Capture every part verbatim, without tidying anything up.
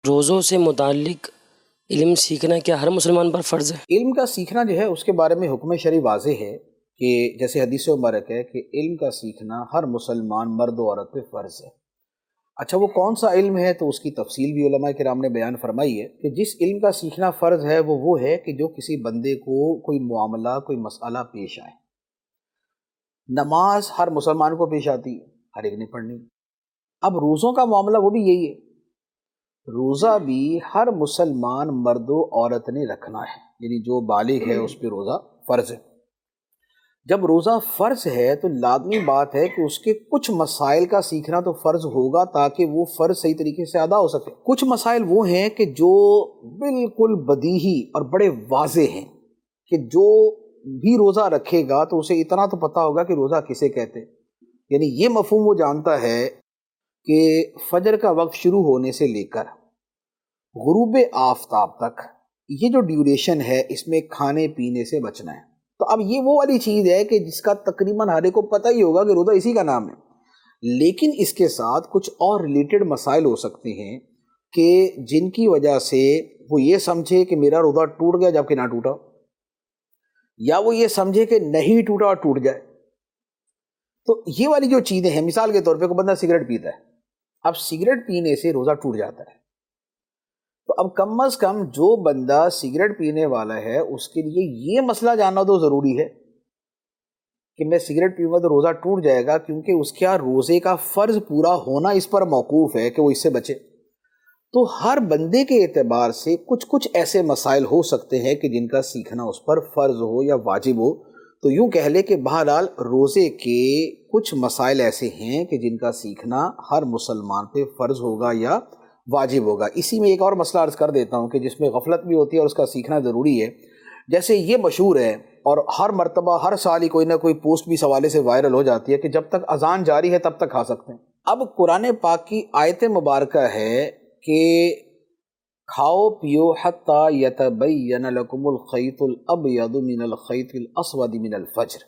روزوں سے متعلق علم سیکھنا کیا ہر مسلمان پر فرض ہے؟ علم کا سیکھنا جو ہے اس کے بارے میں حکم شرعی واضح ہے کہ جیسے حدیث مبارک ہے کہ علم کا سیکھنا ہر مسلمان مرد و عورت پہ فرض ہے۔ اچھا وہ کون سا علم ہے تو اس کی تفصیل بھی علماء کرام نے بیان فرمائی ہے کہ جس علم کا سیکھنا فرض ہے وہ وہ ہے کہ جو کسی بندے کو کوئی معاملہ کوئی مسئلہ پیش آئے۔ نماز ہر مسلمان کو پیش آتی ہے، ہر ایک نے پڑھنی۔ اب روزوں کا معاملہ وہ بھی یہی ہے، روزہ بھی ہر مسلمان مرد و عورت نے رکھنا ہے، یعنی جو بالغ ہے اس پہ روزہ فرض ہے۔ جب روزہ فرض ہے تو لازمی بات ہے کہ اس کے کچھ مسائل کا سیکھنا تو فرض ہوگا تاکہ وہ فرض صحیح طریقے سے ادا ہو سکے۔ کچھ مسائل وہ ہیں کہ جو بالکل بدیہی اور بڑے واضح ہیں کہ جو بھی روزہ رکھے گا تو اسے اتنا تو پتہ ہوگا کہ روزہ کسے کہتے ہیں، یعنی یہ مفہوم وہ جانتا ہے کہ فجر کا وقت شروع ہونے سے لے کر غروب آفتاب تک یہ جو ڈیوریشن ہے اس میں کھانے پینے سے بچنا ہے۔ تو اب یہ وہ والی چیز ہے کہ جس کا تقریباً ہر ایک کو پتہ ہی ہوگا کہ روزہ اسی کا نام ہے، لیکن اس کے ساتھ کچھ اور ریلیٹڈ مسائل ہو سکتے ہیں کہ جن کی وجہ سے وہ یہ سمجھے کہ میرا روزہ ٹوٹ گیا جبکہ نہ ٹوٹا، یا وہ یہ سمجھے کہ نہیں ٹوٹا اور ٹوٹ جائے۔ تو یہ والی جو چیزیں ہیں، مثال کے طور پہ کوئی بندہ سگریٹ پیتا ہے، اب سگریٹ پینے سے روزہ ٹوٹ جاتا ہے، تو اب کم از کم جو بندہ سگریٹ پینے والا ہے اس کے لیے یہ مسئلہ جاننا تو ضروری ہے کہ میں سگریٹ پیوں گا تو روزہ ٹوٹ جائے گا، کیونکہ اس کا روزے کا فرض پورا ہونا اس پر موقوف ہے کہ وہ اس سے بچے۔ تو ہر بندے کے اعتبار سے کچھ کچھ ایسے مسائل ہو سکتے ہیں کہ جن کا سیکھنا اس پر فرض ہو یا واجب ہو۔ تو یوں کہہ لے کہ بہرحال روزے کے کچھ مسائل ایسے ہیں کہ جن کا سیکھنا ہر مسلمان پہ فرض ہوگا یا واجب ہوگا۔ اسی میں ایک اور مسئلہ عرض کر دیتا ہوں کہ جس میں غفلت بھی ہوتی ہے اور اس کا سیکھنا ضروری ہے۔ جیسے یہ مشہور ہے اور ہر مرتبہ ہر سال ہی کوئی نہ کوئی پوسٹ بھی اس حوالے سے وائرل ہو جاتی ہے کہ جب تک اذان جاری ہے تب تک کھا سکتے ہیں۔ اب قرآن پاک کی آیت مبارکہ ہے کہ کھاؤ پیو حتیٰ یتبین لکم الخیط الابیض من الخیط الاسود من الفجر،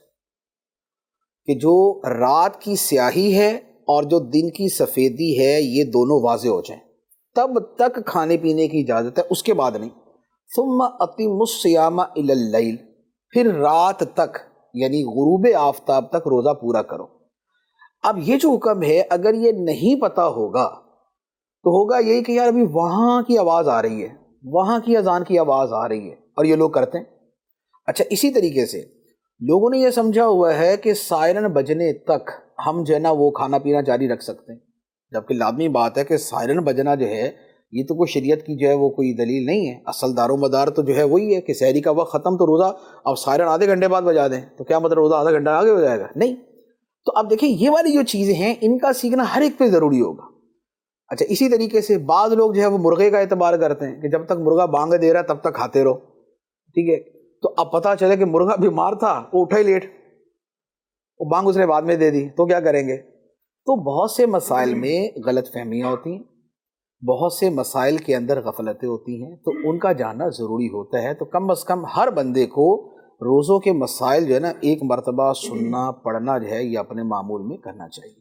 کہ جو رات کی سیاہی ہے اور جو دن کی سفیدی ہے یہ دونوں واضح ہو جائیں تب تک کھانے پینے کی اجازت ہے، اس کے بعد نہیں۔ ثم اتموا الصیام الی اللیل، پھر رات تک یعنی غروب آفتاب تک روزہ پورا کرو۔ اب یہ جو حکم ہے اگر یہ نہیں پتہ ہوگا تو ہوگا یہی کہ یار ابھی وہاں کی آواز آ رہی ہے، وہاں کی اذان کی آواز آ رہی ہے اور یہ لوگ کرتے ہیں۔ اچھا اسی طریقے سے لوگوں نے یہ سمجھا ہوا ہے کہ سائرن بجنے تک ہم جو ہے نا وہ کھانا پینا جاری رکھ سکتے ہیں، جبکہ لازمی بات ہے کہ سائرن بجنا جو ہے یہ تو کوئی شریعت کی جو ہے وہ کوئی دلیل نہیں ہے۔ اصل دار و مدار تو جو ہے وہی ہے کہ سحری کا وقت ختم تو روزہ، اب سائرن آدھے گھنٹے بعد بجا دیں تو کیا مطلب روزہ آدھا گھنٹہ آگے ہو جائے گا؟ نہیں۔ تو اب دیکھیں یہ والی جو چیزیں ہیں ان کا سیکھنا ہر ایک پہ ضروری ہوگا۔ اچھا اسی طریقے سے بعض لوگ جو ہے وہ مرغے کا اعتبار کرتے ہیں کہ جب تک مرغا بانگ دے رہا ہے تب تک کھاتے رہو، ٹھیک ہے۔ تو اب پتہ چلے کہ مرغا بیمار تھا، وہ اٹھا ہی لیٹ، وہ بانگ اس نے بعد میں دے دی، تو کیا کریں گے؟ تو بہت سے مسائل میں غلط فہمیاں ہوتی ہیں، بہت سے مسائل کے اندر غفلتیں ہوتی ہیں، تو ان کا جاننا ضروری ہوتا ہے۔ تو کم از کم ہر بندے کو روزوں کے مسائل جو ہے نا ایک مرتبہ سننا پڑھنا جو ہے یہ اپنے معمول میں کرنا چاہیے۔